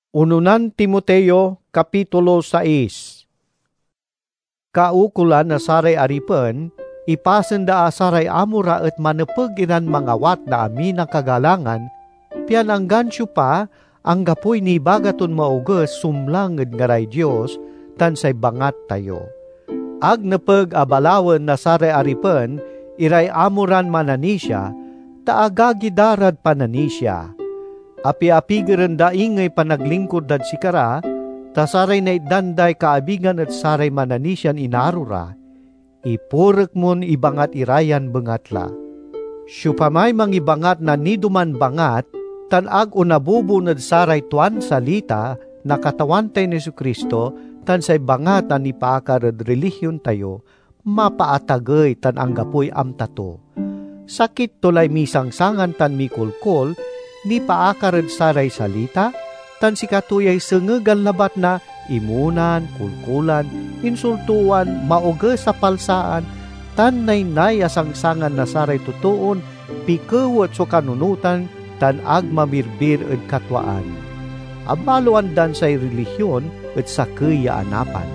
Ununan Timoteo, Kapitulo 6. Kaukulan na saray aripen, ipasenda saray amura at manapagiran mangawat na amin ang kagalangan, pian ang gansyo pa, ang gapoy ni bagaton mauges sumlanged ngaray Diyos, tan say bangat tayo. Ag napag abalawan na saray aripen, iray amuran mananisya, taagagidarad pananisya. Api-apigiran da ingay panaglingkod dad sikara, ta saray na idanday kaabigan at saray mananisyan inarura, ipurek mon ibangat irayan bengatla. Syupamay mangibangat na niduman bangat, tan ag unabubunad saray tuan salita, na katawan tayo ni Jesucristo, tan say bangat na nipaakar at relihiyon tayo, mapaatagay tan anggapoy amtato. Sakit tulay misangsangan tan mikulkol, ni paakarad saray salita, tan si katuyay sengegan labat na imunan, kulkulan, insultuan, mauge sa palsaan, tan naynay asangsangan na saray tutuon, pikewat so kanunutan, tan ag mamirbir ed katwaan. Abaluan dan say relihiyon ed sakya anapan.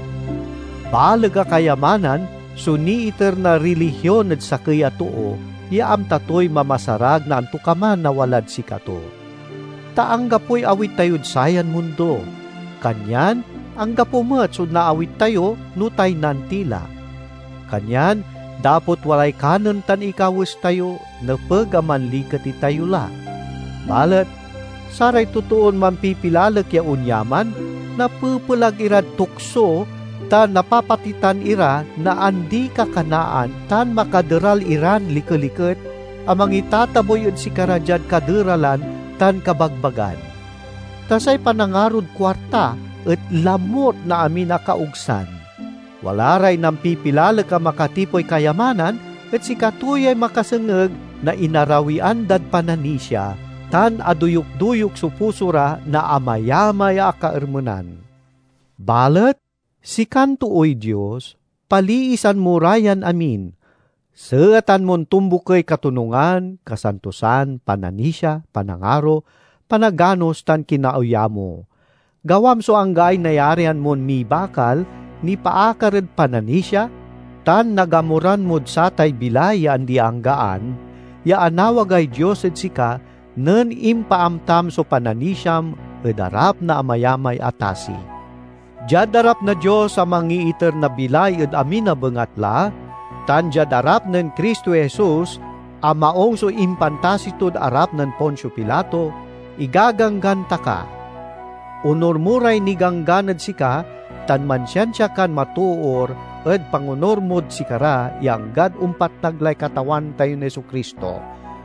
Balaga kayamanan, so ni iter na relihiyon ed sakya tuo, yaam tatoy mamasarag na antukaman na walad si kato. Taanggapoy awit tayod sayan mundo. Kanyan, anggapo met so naawit tayo, nutay nantila. Kanyan, dapot walay kanon tan ikawis tayo, napagaman likati tayo la. Balat, saray tutuon mampipilalak ya unyaman, napupulag irad tukso, tan napapatitan ira na andi kakanaan tan makaderal iran likeliket, amang itataboy si karajad kaderalan tan kabagbagan. Tasay panangarod kwarta et lamot na amin nakaugsan. Walaray nang pipilala ka makatipoy kayamanan et si katuyay makasengeg na inarawian dad pananisya tan aduyuk-duyuk supusura na amayamay akaermenan. Balet, si kanto oy Diyos, paliisan mo rayan amin. Seatan mon tumbukay katunungan, kasantusan, pananisya, panangaro, panaganos tan kinauyamo. Gawam so anggay nayarian mon mi bakal, ni paakared pananisya, tan nagamuran mod satay bilaya andi anggaan, ya anawagay Diyos ed sika, nen impaamtam so pananisyam, edarap na amayamay atasi. Jadarap na Diyos sa mangiiter na bilay ed amin na bengatla, tan jadarap nen Kristo Jesus, amaong so impantasitod arap nen Poncio Pilato, igagangganta ka. Unor muray ni gangganad sika, tan mansyansya kan matuor, ed pangunor mod sikara, yang gad umpat naglay katawan tayo ni Jesucristo.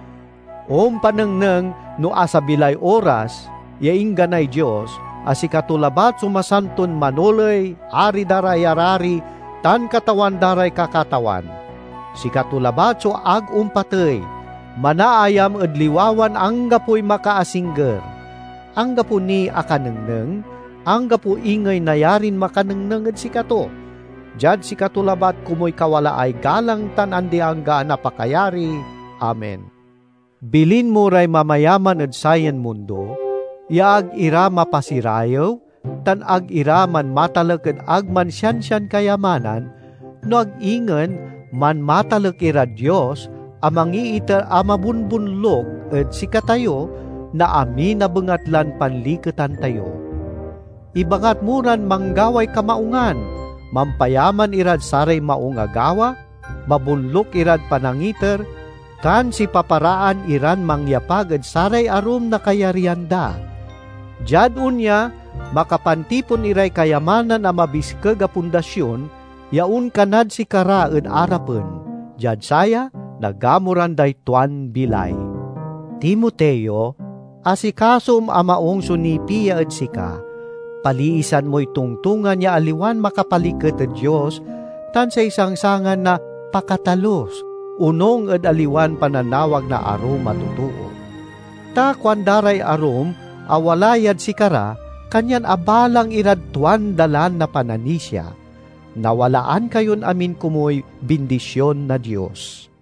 Panengneng no asa bilay oras, yaingganay Diyos, asikatulabat sumasanton manulay, ari daray arari, tan katawan daray kakatawan. Sikatulabat so ag umpatay, manaayam edliwawan anggapoy makaasingger. Anggapo ni akanengneng, anggapo ingay nayarin makanengneng ed sikato. Jad sikatulabat kumoy kawala ay galang tan andi angga napakayari. Amen. Bilin mo ray mamayaman ed sayan mundo, ya ag ira mapasirayaw, tan ag ira man matalek ed ag man siyan kayamanan, no ag ingen man matalek ira Diyos, amangi iter amabunbunlog ed sikatayo, na amin na bengatlan panliketan tayo. Ibangat muran manggaway kamaungan, mampayaman irad saray maung agawa, mabunlok irad panangiter, kan si paparaan iran mangyapag ed saray arum na kayarianda. Jad unya, makapantipon iray kayamanan na mabiskeg a pundasyon, yaun kanad si kara ed arapen. Jad saya, nagamuran day tuan bilay. Timoteo, asikasum amaong sunipiya ed sika, paliisan mo'y tungtungan ya aliwan makapaliket ed Diyos, tan sa isangsangan na pakatalos, unong ed aliwan pananawag na arum matutuo. Ta kwandaray arum, awalayad sikara, kanyan abalang irad tuan dalan na pananisya, nawalaan kayon amin kumoy bindisyon na Diyos.